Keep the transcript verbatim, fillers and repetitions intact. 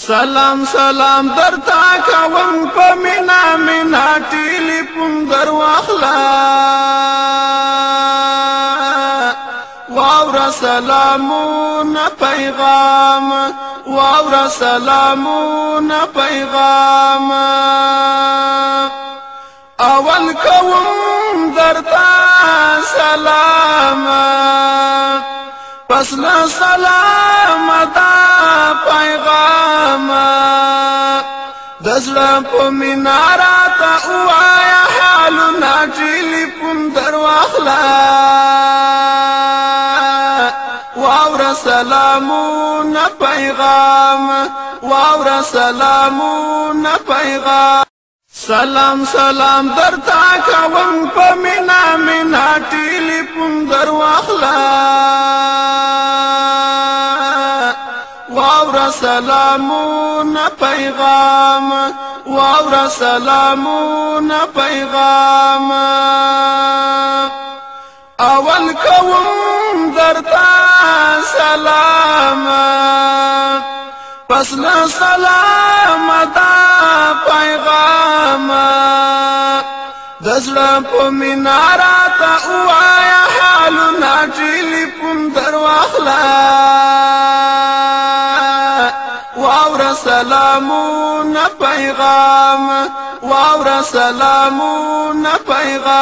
سلام سلام درتا کوم په مینا مینا ټلیفون در واخلا واورا سلامون پیغام واورا سلامون پیغام اول کوم درتا سلام پس لا سلام دا پیغام دزړه په مینارا ته وایا حالونه ټلیفون در واخلا واورا سلامون پیغام واورا سلامون پیغام سلام سلام درتا کوم په مینا مینا ټلیفون در واخلا واورا سلامون پیغام واورا سلامون پیغام اول کوم درتا سلام پس لا سلام دا پیغام دزړه په مینارا ته وایا حالونه ټلیفون در واخلا واورا سلامون پیغام واورا سلامون پیغام